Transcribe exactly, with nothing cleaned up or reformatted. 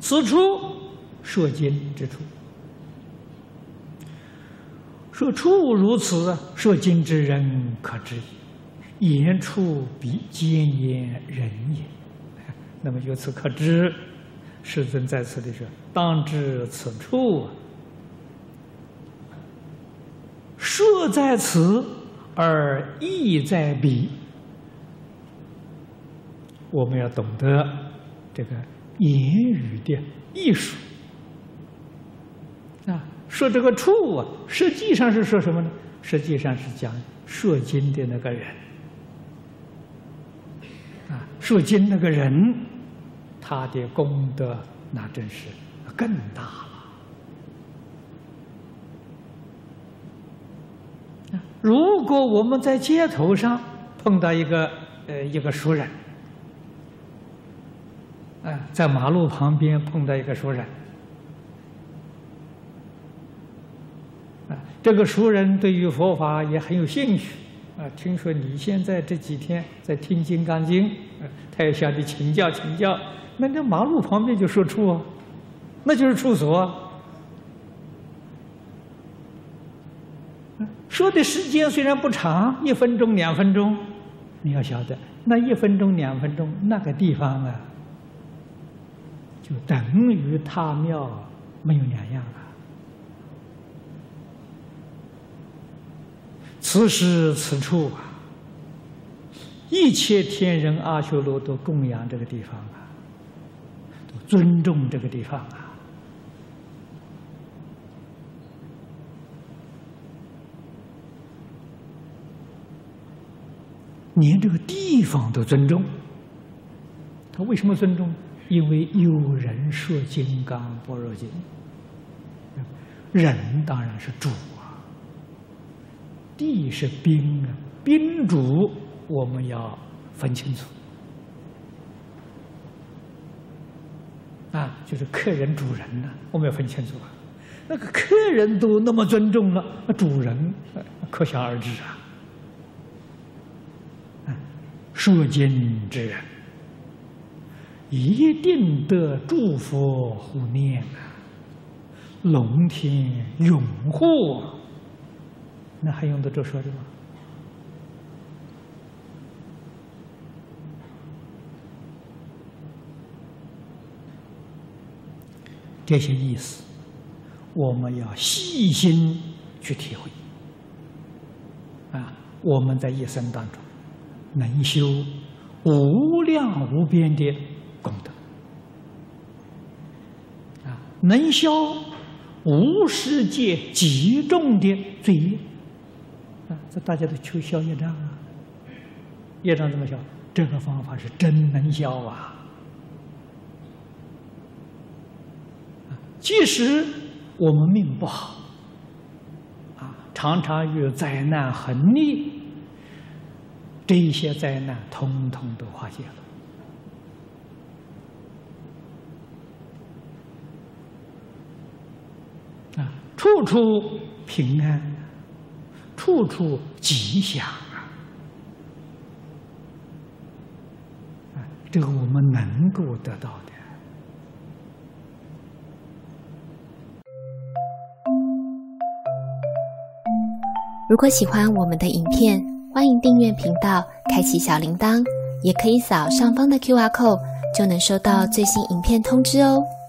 此处说经之处。说处如此，说经之人可知矣。言处必兼言人也。那么由此可知，世尊在此里说：“当知此处，说在此而意在彼。”我们要懂得这个言语的艺术啊。说这个处啊，实际上是说什么呢？实际上是讲说经的那个人啊，说经那个人，他的功德那真是更大了。如果我们在街头上碰到一个呃一个熟人，啊，在马路旁边碰到一个熟人。这个熟人对于佛法也很有兴趣啊！听说你现在这几天在听《金刚经》，他也向你请教请教。那这马路旁边就说处啊，那就是处所啊。说的时间虽然不长，一分钟两分钟，你要晓得，那一分钟两分钟那个地方啊，就等于他庙没有两样啊。此时此处啊，一切天人阿修罗都供养这个地方啊，都尊重这个地方啊。连这个地方都尊重，他为什么尊重？因为有人说《金刚般若经》，人当然是主。地是宾啊，宾主我们要分清楚啊，就是客人、主人呢、啊，我们要分清楚啊。那个客人都那么尊重了，那主人可想而知啊。啊，说经之人一定得诸佛护念啊，龙天拥护。那还用得着说的吗？这些意思，我们要细心去体会。啊，我们在一生当中能修无量无边的功德，啊，能消无世界极重的罪业。啊，这大家都求消业障啊！业障怎么消？这个方法是真能消啊！即使我们命不好，啊，常常遇灾难横逆，这一些灾难通通都化解了。啊，处处平安。处处吉祥啊！啊，这个我们能够得到的。 如果喜欢我们的影片，欢迎订阅频道，开启小铃铛，也可以扫上方的 Q R code，就能收到最新影片通知哦。